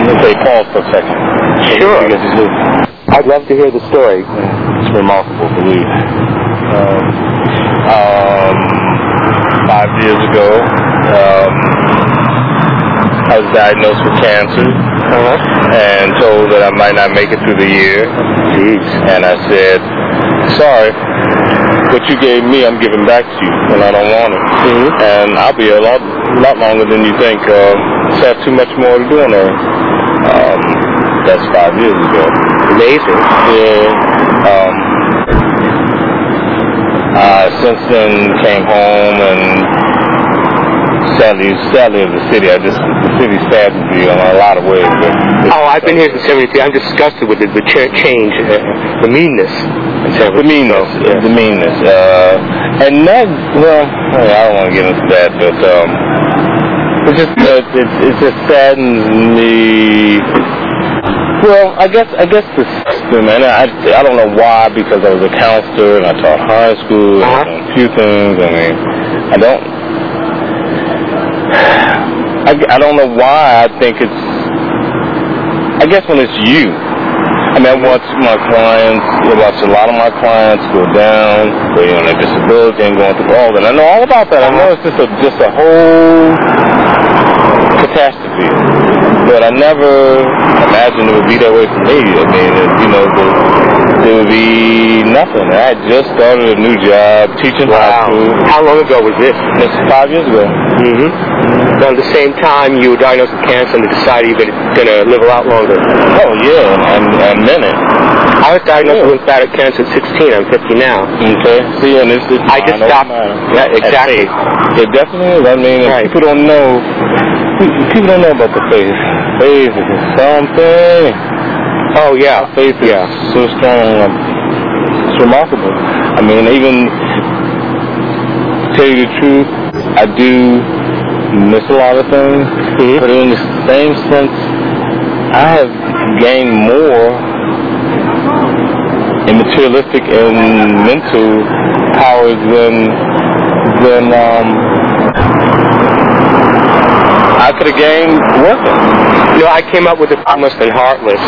say pause for a second. Sure. I'd love to hear the story. It's remarkable, believe me. 5 years ago, I was diagnosed with cancer and told that I might not make it through the year. Jeez. And I said, sorry, what you gave me, I'm giving back to you, and I don't want it. And I'll be a lot longer than you think. Just have too much more to do on earth. That's 5 years ago. Amazing. Yeah. Since then, came home and sadly of the city. The city saddens me in a lot of ways. I've been here since '73. I'm disgusted with the change, the meanness. The meanness. And that, well, I don't want to get into that, but it just saddens me. Well, I guess the system, and I don't know why, because I was a counselor and I taught high school and a few things. I mean, I don't know why I think it's. I guess when it's you. I mean, I watch a lot of my clients go down, on their disability and going through all that. I know all about that. I know it's just a whole catastrophe. But I never imagined it would be that way for me. I mean, there would be nothing. I had just started a new job, teaching high school. How long ago was this? This 5 years ago. Now, at the same time, you were diagnosed with cancer and decided you were going to live a lot longer. Oh, yeah, and meant it. I was diagnosed with lymphatic cancer at 16. I'm 50 now. Okay. See, and it's I just stopped. Yeah, exactly. It definitely is. I mean, people don't know. People don't know about the faith. Faith is something. Oh, yeah. Faith is so strong. It's remarkable. I mean, even to tell you the truth, I do miss a lot of things. But in the same sense, I have gained more in materialistic and mental powers than I could have gained working. I came up with the promise and heartless.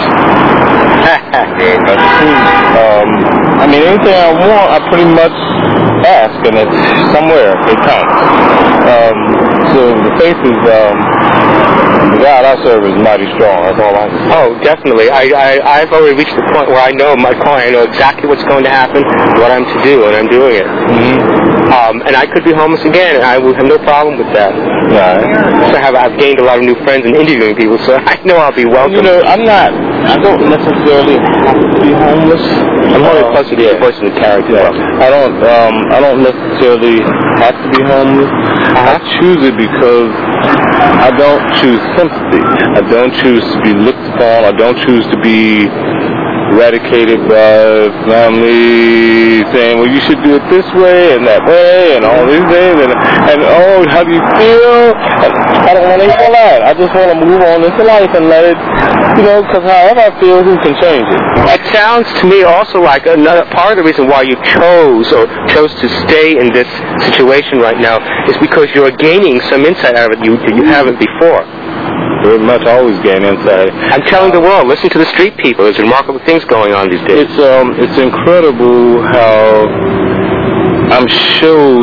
I mean, anything I want, I pretty much ask, and it's somewhere. It comes. So the faith is, the God I serve is mighty strong. That's all I can say. Oh, definitely. I've already reached the point where I know my client. I know exactly what's going to happen, what I'm to do, and I'm doing it. And I could be homeless again, and I would have no problem with that. Right. So I've gained a lot of new friends in interviewing people, so I know I'll be welcome. I don't necessarily have to be homeless. I'm only supposed to be a person of character. I don't necessarily have to be homeless. I choose it because I don't choose sympathy. I don't choose to be looked upon. I don't choose to be eradicated by family saying, well, you should do it this way and that way and all these things and how do you feel? I don't want to hear that. I just want to move on into life and let it, because however I feel, who can change it? It sounds to me also like another part of the reason why you chose to stay in this situation right now is because you're gaining some insight out of it that you haven't before. Very much always gain insight. I'm telling the world, listen to the street people. There's remarkable things going on these days. It's incredible how I'm showed.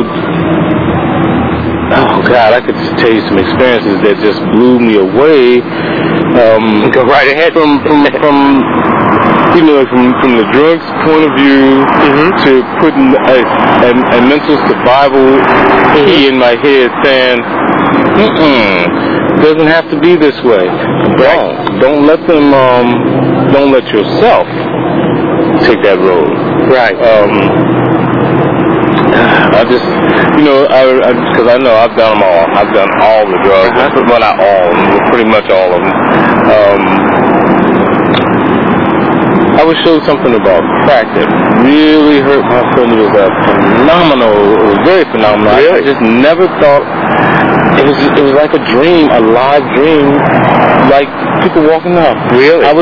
Oh God, I could tell you some experiences that just blew me away. Go right ahead. From the drug's point of view to putting a mental survival key in my head saying, doesn't have to be this way. Don't let them. Don't let yourself take that road. Right. I just, because I know I've done them all. I've done all the drugs. Well, not all, pretty much all of them. I was showed something about crack that really hurt my feelings. It was very phenomenal. Really? I just never thought. It was like a dream, a live dream, like people walking up. Really? I was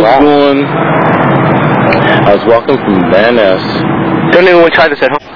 walking from Van Ness. Don't anyone try this at home?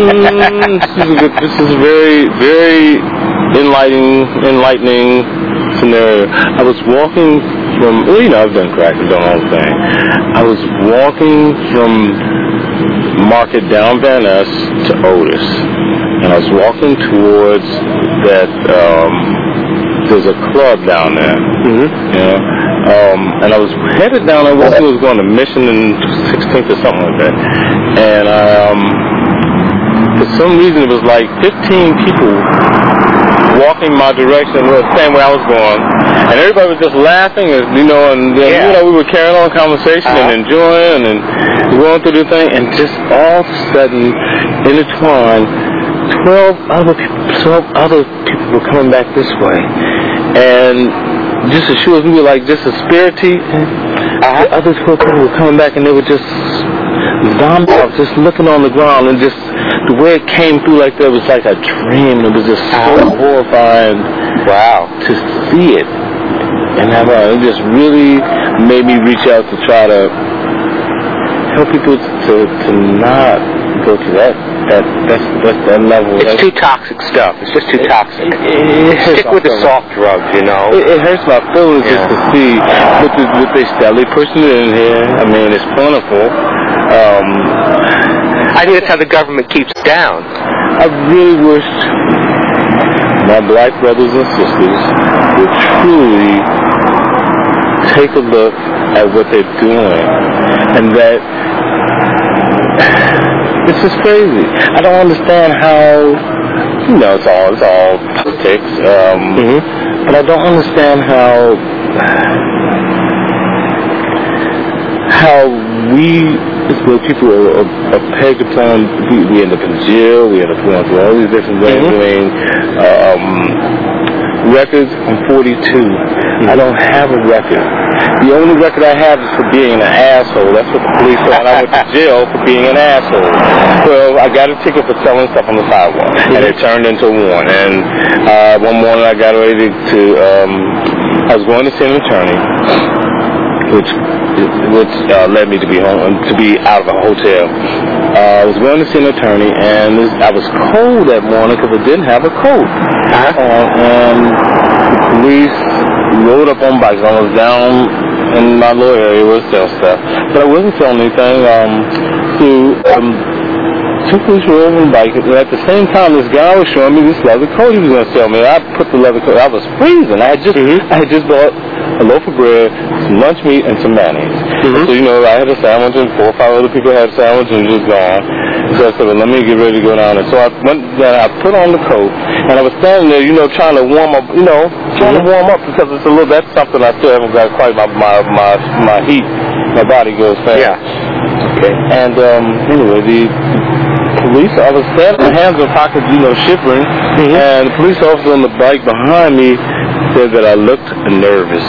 This is very, very enlightening scenario. I was walking from, well, you know, I've done crack, I've done all the thing. I was walking from Market down Van Ness to Otis, and I was walking towards that, there's a club down there, you know, and I was headed down there. I was going to Mission and 16th or something like that, and for some reason it was like 15 people walking my direction the same way I was going, and everybody was just laughing, and you know, you know, we were carrying on conversation and enjoying and going through the thing, and just all of a sudden, intertwined, 12 other people were coming back this way, and just as sure as we were like just a spirity, the other 12 people were coming back, and they were just zombie. I was just looking on the ground, and just the way it came through like that was like a dream. It was just so horrifying. Wow, to see it, and it just really made me reach out to try to help people to not go to that level. It's too toxic stuff. It's just too toxic. Stick with the soft drugs, you know. It hurts my feelings just to see what they steadily pushing it in here. I mean, it's plentiful. I think that's how the government keeps down. I really wish my black brothers and sisters would truly take a look at what they're doing, and that it's just crazy. I don't understand how, you know, it's all politics, but I don't understand how we, as people are pegged upon, we end up in jail, we end up going through all these different things. I mean, records, I'm 42. I don't have a record. The only record I have is for being an asshole. That's what the police said. I went to jail for being an asshole. Well, I got a ticket for selling stuff on the sidewalk, and it turned into a warrant. And one morning I got ready to, I was going to see an attorney, which led me to be home, to be out of a hotel. I was going to see an attorney, and I was cold that morning because I didn't have a coat. And the police rode up on bikes. I was down in my little area with sell stuff, but I wasn't selling anything. Two police were over on bike, and at the same time, this guy was showing me this leather coat he was going to sell me. I put the leather coat. I was freezing. I had just bought a loaf of bread, some lunch meat, and some mayonnaise. So, you know, I had a sandwich, and 4 or 5 other people had a sandwich, and just gone. So I said, well, let me get ready to go down. And so I went down, I put on the coat, and I was standing there, you know, trying to warm up, because it's a little, that's something I still haven't got quite my heat, my body goes fast. Yeah. Okay. And, anyway, the police, I was standing, my hands in pockets, you know, shivering, and the police officer on the bike behind me said that I looked nervous.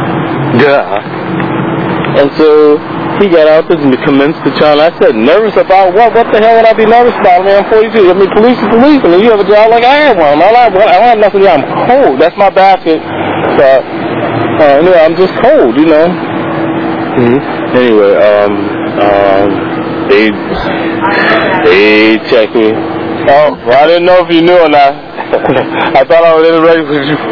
And so he got out there and commenced the trial. I said, nervous about what? What the hell would I be nervous about? I mean, I'm 42. I mean, police is police. I mean, you have a job like I have one. I don't have nothing. I'm cold. That's my basket. So, anyway, I'm just cold, you know. Anyway, they checked me. Oh, well, I didn't know if you knew or not. I thought I was in the ready for you.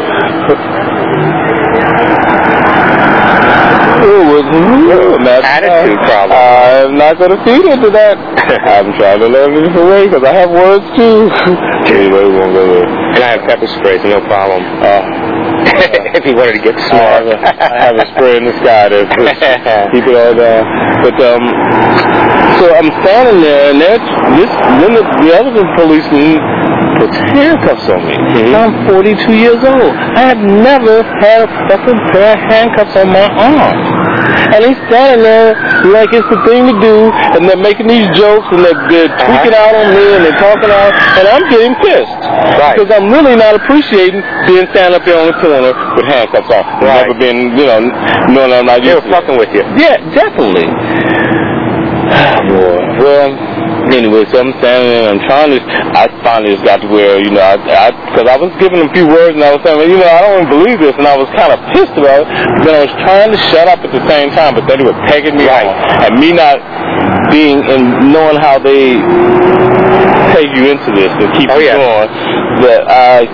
Attitude problem. I'm not going to feed into that. I'm trying to learn a different way because I have words too. Anyway, we won't go there. And I have pepper spray, so no problem. If you wanted to get smart. I have a spray in the sky to keep it all down. But, so I'm standing there, and then the other policeman puts handcuffs on me. I'm 42 years old. I have never had a fucking pair of handcuffs on my arm. And he's standing there like it's the thing to do, and they're making these jokes, and they're tweaking out on me, and they're talking out, and I'm getting pissed. Because I'm really not appreciating being standing up there on the corner with handcuffs on. Never been, you know, knowing I'm not used to. They were fucking with you. Yeah, definitely. Well, anyway, so I'm standing there, and I finally just got to where, you know, because I was giving them a few words, and I was saying, well, you know, I don't even believe this, and I was kind of pissed about it, but then I was trying to shut up at the same time, but then they were pegging me on, and me not being, and knowing how they peg you into this and keep you going, that I